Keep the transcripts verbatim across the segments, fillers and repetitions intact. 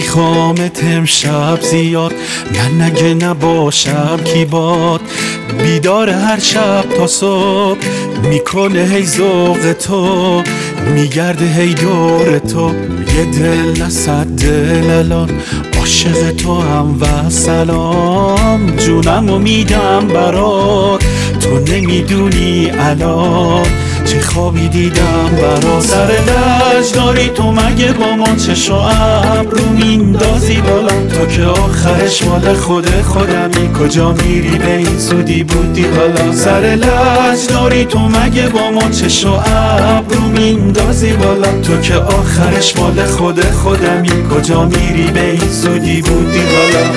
میخوامت امشب زیاد، من نگه نباشم کی باد. بیدار هر شب تا صبح میکنه هی ذوق تو، میگرده هی دور تو. یه دل نصد دل الان عاشق تو هم و سلام. جونمو میدم برات، تو نمیدونی الان چه خوابی دیدم برات. سر لج داری تو مگه با ما چشم و ابرو میندازی بالا، تو که آخرش مال خود خودمی. کجا میری به این زودی بودی حالا. سر لج داری تو مگه با ما چشم و ابرو میندازی بالا، تو که آخرش مال خود خودمی. کجا میری به این زودی بودی حالا.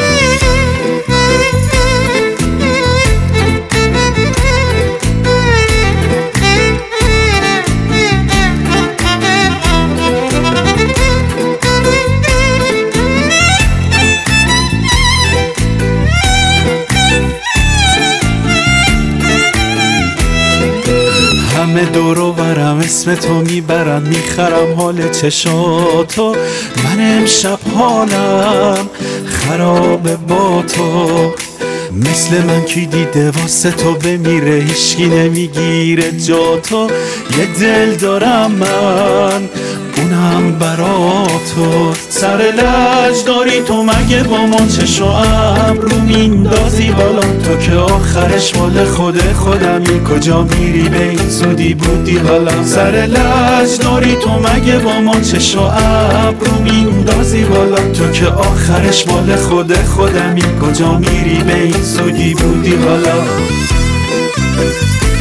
همه دور و برم اسم تو میبرن، میخرم حال چشاتو. من امشب حالم خرابه با تو. مثل من کی دیده واسه تو بمیره، هیچکی نمیگیره جا تو. یه دل دارم من اونم برا تو. سر لج داری تو مگه با ما چشم و ابرو میندازی بالا، تو که آخرش مال خود خودمی. کجا میری به این زودی بودی حالا. سر لج داری تو مگه با ما چشم و ابرو میندازی بالا، تو که آخرش مال خود خودمی. کجا میری به این زودی بودی حالا.